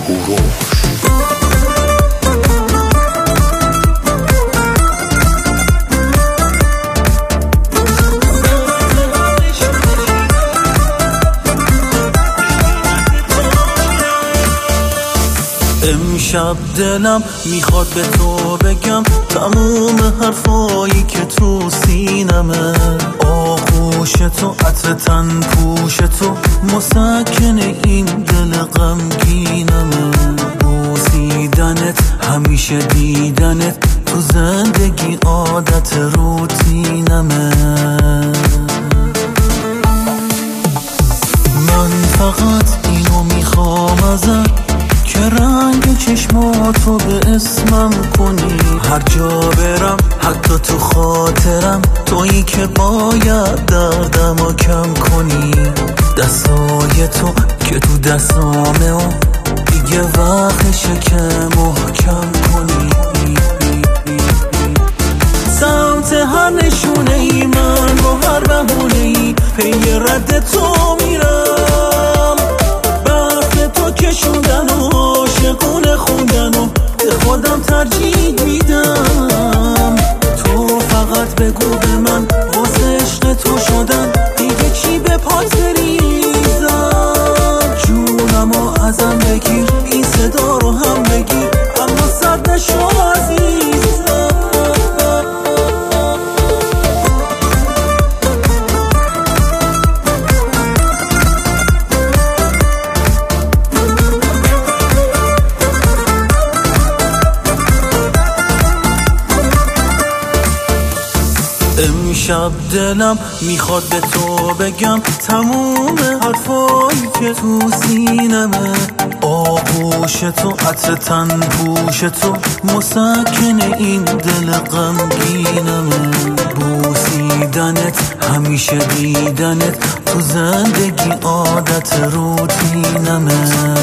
امشب دلم میخواد به تو بگم تموم حرفایی که تو سینمه، آغوش تو، عطر تن پوش تو، مسکن این دل غمگینمه. بوسیدنت، همیشه دیدنت، تو زندگی عادت روتینمه. من فقط اینو میخوام ازت که رنگ چشماتو به اسمم کنی، هر جا برم حتی تو خاطرم، تویی که باید دردمو کم کنی. دستای تو که تو دستامه و دیگه وقتشه که محکم کنی. سمت هر نشونه ای من با هر بهونه ای پی رد تو میرم، بحث تو کشوندن و عاشقونه خوندن و به خودم ترجیح میدم. تو فقط بگو به من واسه عشق تو شدن دیگه چی به پات بریزم. جونمو ازم بگیر، این صدا رو هم بگیر، اما سرد نشو عزیزم. امشب دلم میخواد به تو بگم تموم حرفایی که تو سینمه، آغوش تو، عطر تن پوش تو، مسکن این دل غمگینمه. بوسیدنت، همیشه دیدنت، تو زندگی عادت روتینمه.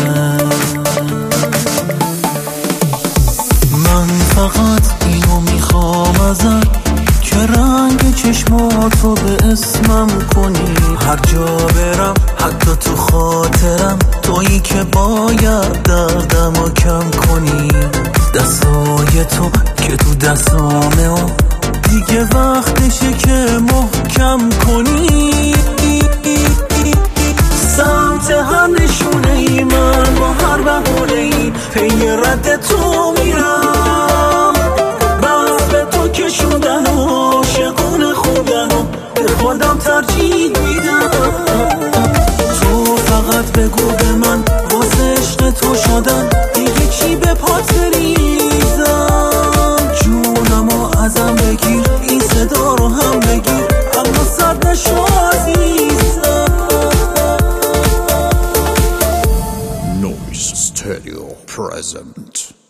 من فقط اینو میخوام ازت که رنگ چشماتو به اسمم کنی، هر جا برم حتی تو خاطرم، تویی که باید دردمو کم کنی. دستای تو که تو دستامه و دیگه وقتشه که محکم کنی. سمت هر نشونه ای من با هر بهونه ای پی رد تو میرم، بس به تو کشوندن و عاشقونه خوندن و به خودم ترجیح میدم. تو فقط بگو به من واسه عشق تو شدن دیگه چی به پات بریزم. جونمو ازم بگیر، این صدا رو هم بگیر، اما سرد نشو عزیزم. Noise Stereo present.